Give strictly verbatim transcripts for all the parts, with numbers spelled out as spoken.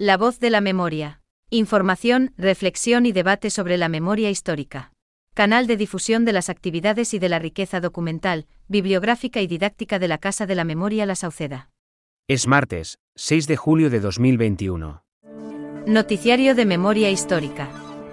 La voz de la memoria. Información, reflexión y debate sobre la memoria histórica. Canal de difusión de las actividades y de la riqueza documental, bibliográfica y didáctica de la Casa de la Memoria La Sauceda. Es martes, seis de julio de dos mil veintiuno. Noticiario de Memoria Histórica.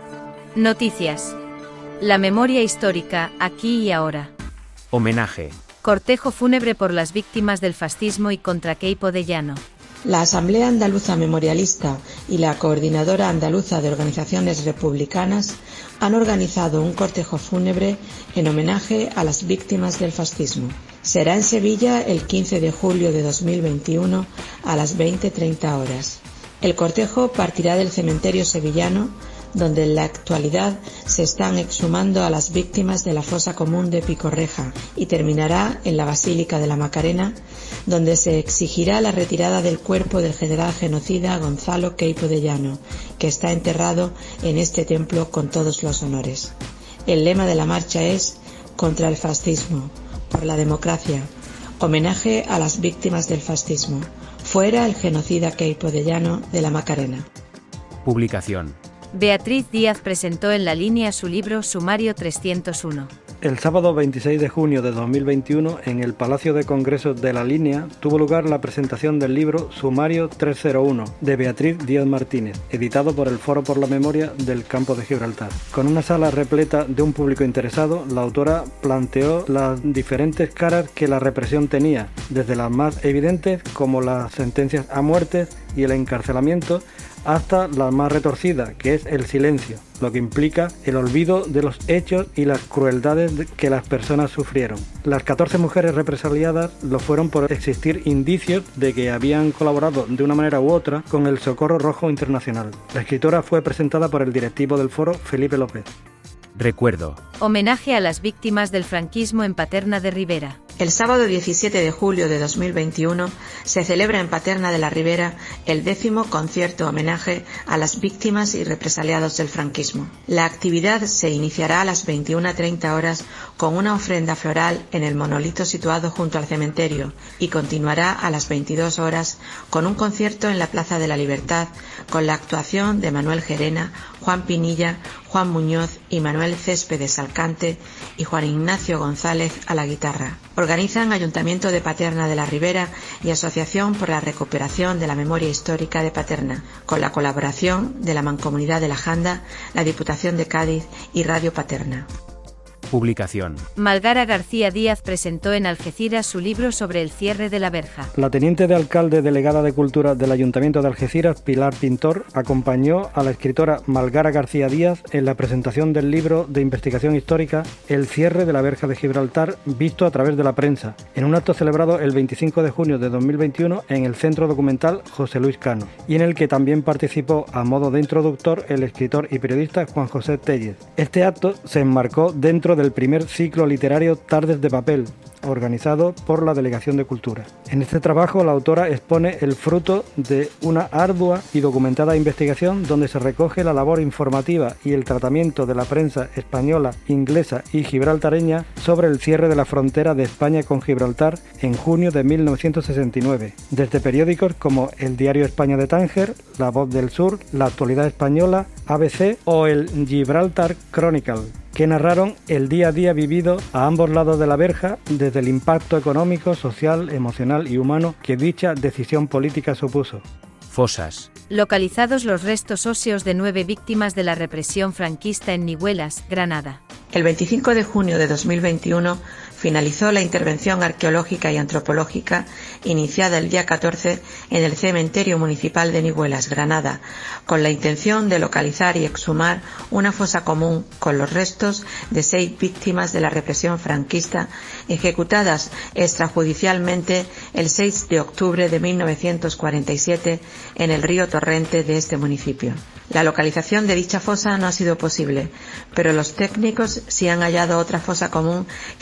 Noticias. La memoria histórica, aquí y ahora. Homenaje. Cortejo fúnebre por las víctimas del fascismo y contra Queipo de Llano. La Asamblea Andaluza Memorialista y la Coordinadora Andaluza de Organizaciones Republicanas han organizado un cortejo fúnebre en homenaje a las víctimas del fascismo. Será en Sevilla el quince de julio de dos mil veintiuno a las veinte treinta horas. El cortejo partirá del cementerio sevillano, donde en la actualidad se están exhumando a las víctimas de la fosa común de Picorreja, y terminará en la Basílica de la Macarena, donde se exigirá la retirada del cuerpo del general genocida Gonzalo Queipo de Llano, que está enterrado en este templo con todos los honores. El lema de la marcha es «Contra el fascismo, por la democracia, homenaje a las víctimas del fascismo, fuera el genocida Queipo de Llano de la Macarena». Publicación. Beatriz Díaz presentó en La Línea su libro Sumario trescientos uno. El sábado veintiséis de junio de dos mil veintiuno, en el Palacio de Congresos de La Línea, tuvo lugar la presentación del libro Sumario trescientos uno, de Beatriz Díaz Martínez, editado por el Foro por la Memoria del Campo de Gibraltar. Con una sala repleta de un público interesado, la autora planteó las diferentes caras que la represión tenía, desde las más evidentes, como las sentencias a muerte y el encarcelamiento, hasta la más retorcida, que es el silencio, lo que implica el olvido de los hechos y las crueldades que las personas sufrieron. Las catorce mujeres represaliadas lo fueron por existir indicios de que habían colaborado de una manera u otra con el Socorro Rojo Internacional. La escritora fue presentada por el directivo del foro, Felipe López. Recuerdo. Homenaje a las víctimas del franquismo en Paterna de Ribera. El sábado diecisiete de julio de dos mil veintiuno se celebra en Paterna de la Ribera el décimo concierto homenaje a las víctimas y represaliados del franquismo. La actividad se iniciará a las veintiuna treinta horas con una ofrenda floral en el monolito situado junto al cementerio y continuará a las veintidós horas con un concierto en la Plaza de la Libertad con la actuación de Manuel Gerena, Juan Pinilla, Juan Muñoz y Manuel Céspedes Alcante y Juan Ignacio González a la guitarra. Organizan Ayuntamiento de Paterna de la Ribera y Asociación por la Recuperación de la Memoria Histórica de Paterna, con la colaboración de la Mancomunidad de la Janda, la Diputación de Cádiz y Radio Paterna. Publicación. Malgara García Díaz presentó en Algeciras su libro sobre el cierre de la verja. La teniente de alcalde delegada de Cultura del Ayuntamiento de Algeciras, Pilar Pintor, acompañó a la escritora Malgara García Díaz en la presentación del libro de investigación histórica El cierre de la verja de Gibraltar, visto a través de la prensa, en un acto celebrado el veinticinco de junio de dos mil veintiuno en el Centro Documental José Luis Cano, y en el que también participó a modo de introductor el escritor y periodista Juan José Tellez. Este acto se enmarcó dentro de del primer ciclo literario Tardes de Papel, organizado por la Delegación de Cultura. En este trabajo la autora expone el fruto de una ardua y documentada investigación donde se recoge la labor informativa y el tratamiento de la prensa española, inglesa y gibraltareña sobre el cierre de la frontera de España con Gibraltar en junio de mil novecientos sesenta y nueve, desde periódicos como El Diario España de Tánger, La Voz del Sur, La Actualidad Española, A B C o el Gibraltar Chronicle, que narraron el día a día vivido a ambos lados de la verja desde el impacto económico, social, emocional y humano que dicha decisión política supuso. Fosas. Localizados los restos óseos de nueve víctimas de la represión franquista en Nihuelas, Granada. El veinticinco de junio de dos mil veintiuno finalizó la intervención arqueológica y antropológica iniciada el día catorce en el Cementerio Municipal de Nihuelas, Granada, con la intención de localizar y exhumar una fosa común con los restos de seis víctimas de la represión franquista ejecutadas extrajudicialmente el seis de octubre de mil novecientos cuarenta y siete en el río Torrente de este municipio. La localización de dicha fosa no ha sido posible, pero los técnicos sí han hallado otra fosa común que también se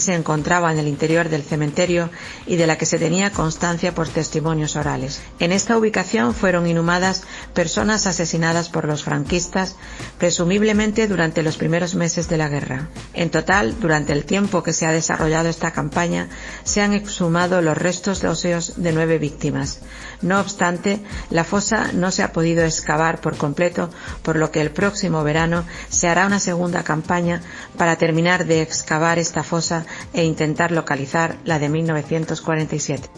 se encontraba en el interior del cementerio y de la que se tenía constancia por testimonios orales. En esta ubicación fueron inhumadas personas asesinadas por los franquistas, presumiblemente durante los primeros meses de la guerra. En total, durante el tiempo que se ha desarrollado esta campaña, se han exhumado los restos óseos de nueve víctimas. No obstante, la fosa no se ha podido excavar por completo, por lo que el próximo verano se hará una segunda campaña para terminar de excavar esta fosa e intentar localizar la de mil novecientos cuarenta y siete.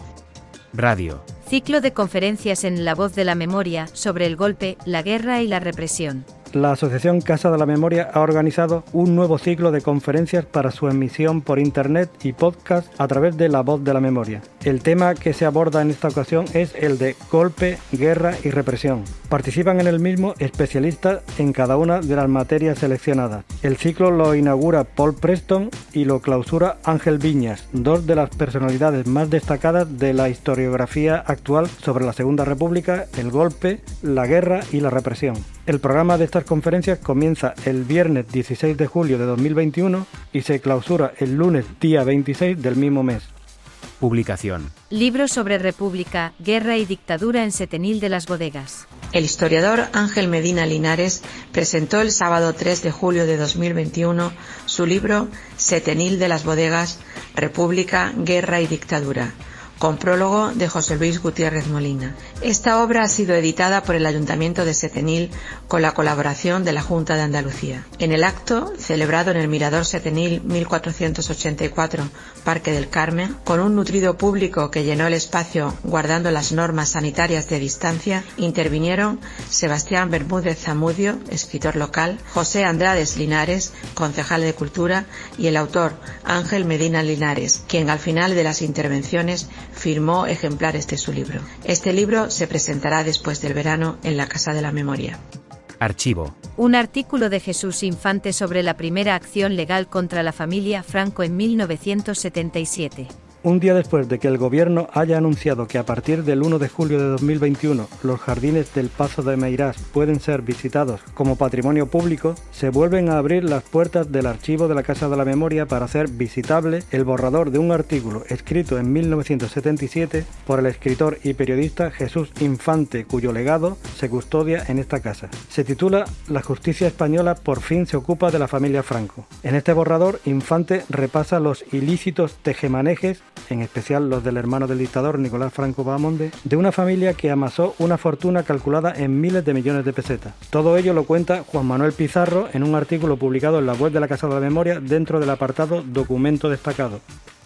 Radio. Ciclo de conferencias en La Voz de la Memoria sobre el golpe, la guerra y la represión. La Asociación Casa de la Memoria ha organizado un nuevo ciclo de conferencias para su emisión por internet y podcast a través de La Voz de la Memoria. El tema que se aborda en esta ocasión es el de golpe, guerra y represión. Participan en el mismo especialistas en cada una de las materias seleccionadas. El ciclo lo inaugura Paul Preston y lo clausura Ángel Viñas, dos de las personalidades más destacadas de la historiografía actual sobre la Segunda República, el golpe, la guerra y la represión. El programa de estas conferencias comienza el viernes dieciséis de julio de dos mil veintiuno y se clausura el lunes día veintiséis del mismo mes. Publicación. Libro sobre República, Guerra y Dictadura en Setenil de las Bodegas. El historiador Ángel Medina Linares presentó el sábado tres de julio de dos mil veintiuno su libro Setenil de las Bodegas, República, Guerra y Dictadura, con prólogo de José Luis Gutiérrez Molina. Esta obra ha sido editada por el Ayuntamiento de Setenil con la colaboración de la Junta de Andalucía. En el acto, celebrado en el Mirador Setenil mil cuatrocientos ochenta y cuatro, Parque del Carmen, con un nutrido público que llenó el espacio guardando las normas sanitarias de distancia, intervinieron Sebastián Bermúdez Zamudio, escritor local, José Andrades Linares, concejal de Cultura, y el autor Ángel Medina Linares, quien al final de las intervenciones firmó ejemplares de su libro. Este libro se presentará después del verano en la Casa de la Memoria. Archivo. Un artículo de Jesús Infante sobre la primera acción legal contra la familia Franco en mil novecientos setenta y siete. Un día después de que el gobierno haya anunciado que a partir del uno de julio de dos mil veintiuno los jardines del Pazo de Meirás pueden ser visitados como patrimonio público, se vuelven a abrir las puertas del archivo de la Casa de la Memoria para hacer visitable el borrador de un artículo escrito en mil novecientos setenta y siete por el escritor y periodista Jesús Infante, cuyo legado se custodia en esta casa. Se titula La justicia española por fin se ocupa de la familia Franco. En este borrador, Infante repasa los ilícitos tejemanejes, en especial los del hermano del dictador Nicolás Franco Bahamonde, de una familia que amasó una fortuna calculada en miles de millones de pesetas. Todo ello lo cuenta Juan Manuel Pizarro en un artículo publicado en la web de la Casa de la Memoria dentro del apartado Documento destacado.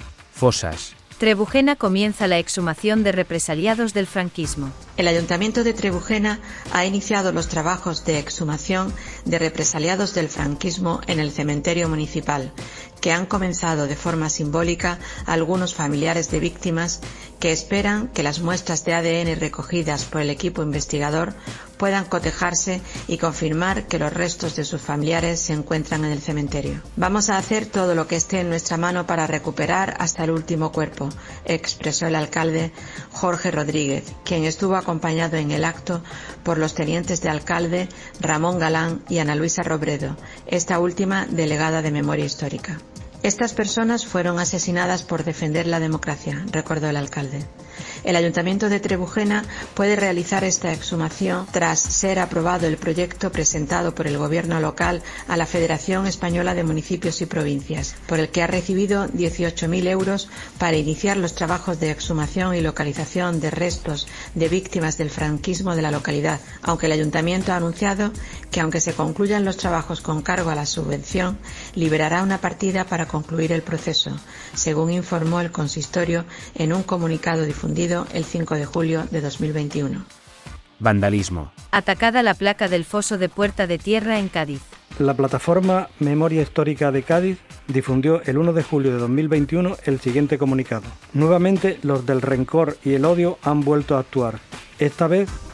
Fosas. Trebujena comienza la exhumación de represaliados del franquismo. El Ayuntamiento de Trebujena ha iniciado los trabajos de exhumación de represaliados del franquismo en el cementerio municipal, que han comenzado de forma simbólica algunos familiares de víctimas que esperan que las muestras de A D N recogidas por el equipo investigador puedan cotejarse y confirmar que los restos de sus familiares se encuentran en el cementerio. Vamos a hacer todo lo que esté en nuestra mano para recuperar hasta el último cuerpo, expresó el alcalde Jorge Rodríguez, quien estuvo acompañado en el acto por los tenientes de alcalde Ramón Galán y Ana Luisa Robredo, esta última delegada de Memoria Histórica. Estas personas fueron asesinadas por defender la democracia, recordó el alcalde. El Ayuntamiento de Trebujena puede realizar esta exhumación tras ser aprobado el proyecto presentado por el Gobierno local a la Federación Española de Municipios y Provincias, por el que ha recibido dieciocho mil euros para iniciar los trabajos de exhumación y localización de restos de víctimas del franquismo de la localidad, aunque el Ayuntamiento ha anunciado que, aunque se concluyan los trabajos con cargo a la subvención, liberará una partida para concluir el proceso, según informó el consistorio en un comunicado difundido el cinco de julio de dos mil veintiuno. Vandalismo. Atacada la placa del foso de Puerta de Tierra en Cádiz. La plataforma Memoria Histórica de Cádiz difundió el uno de julio de dos mil veintiuno el siguiente comunicado. Nuevamente los del rencor y el odio han vuelto a actuar. Esta vez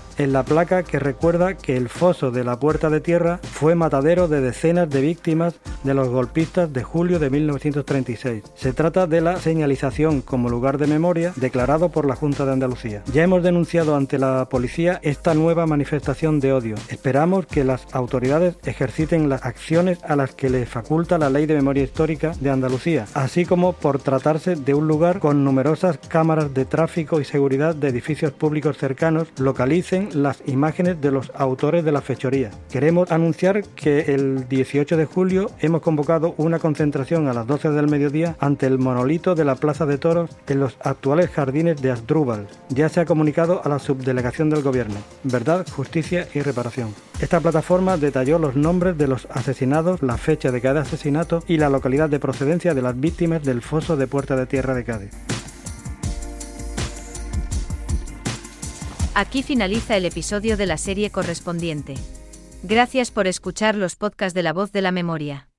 en la placa que recuerda que el foso de la Puerta de Tierra fue matadero de decenas de víctimas de los golpistas de julio de mil novecientos treinta y seis. Se trata de la señalización como lugar de memoria declarado por la Junta de Andalucía. Ya hemos denunciado ante la policía esta nueva manifestación de odio. Esperamos que las autoridades ejerciten las acciones a las que les faculta la Ley de Memoria Histórica de Andalucía, así como por tratarse de un lugar con numerosas cámaras de tráfico y seguridad de edificios públicos cercanos, localicen las imágenes de los autores de las fechorías. Queremos anunciar que el dieciocho de julio hemos convocado una concentración a las doce del mediodía ante el monolito de la Plaza de Toros en los actuales jardines de Asdrúbal. Ya se ha comunicado a la subdelegación del Gobierno. Verdad, justicia y reparación. Esta plataforma detalló los nombres de los asesinados, la fecha de cada asesinato y la localidad de procedencia de las víctimas del foso de Puerta de Tierra de Cádiz. Aquí finaliza el episodio de la serie correspondiente. Gracias por escuchar los podcasts de La Voz de la Memoria.